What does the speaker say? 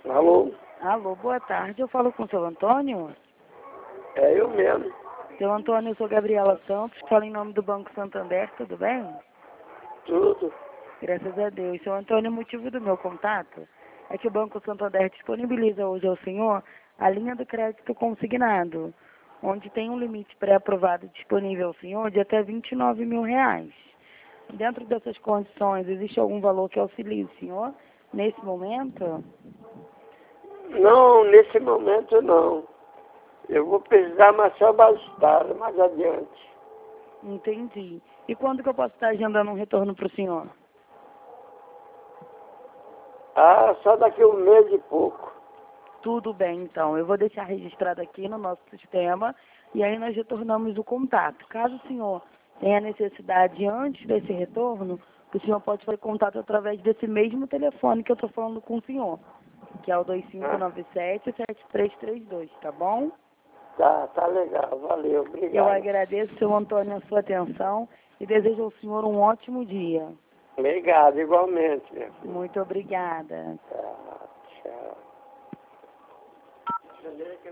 Alô? Alô, boa tarde. Eu falo com o seu Antônio? É eu mesmo. Seu Antônio, eu sou Gabriela Santos, falo em nome do Banco Santander, tudo bem? Tudo. Graças a Deus. Seu Antônio, o motivo do meu contato é que o Banco Santander disponibiliza hoje ao senhor a linha do crédito consignado, onde tem um limite pré-aprovado disponível ao senhor de até R$ 29 mil. Dentro dessas condições, existe algum valor que auxilie o senhor nesse momento? Não, nesse momento não. Eu vou precisar, mas só bastar, mais adiante. Entendi. E quando que eu posso estar agendando um retorno para o senhor? Ah, só daqui a um mês e pouco. Tudo bem, então. Eu vou deixar registrado aqui no nosso sistema e aí nós retornamos o contato. Caso o senhor tenha necessidade antes desse retorno, o senhor pode fazer contato através desse mesmo telefone que eu estou falando com o senhor, que é o 2597-7332, tá bom? Tá legal, valeu, obrigado. Eu agradeço, seu Antônio, a sua atenção e desejo ao senhor um ótimo dia. Obrigado, igualmente, minha filha. Muito obrigada. Tchau, tchau.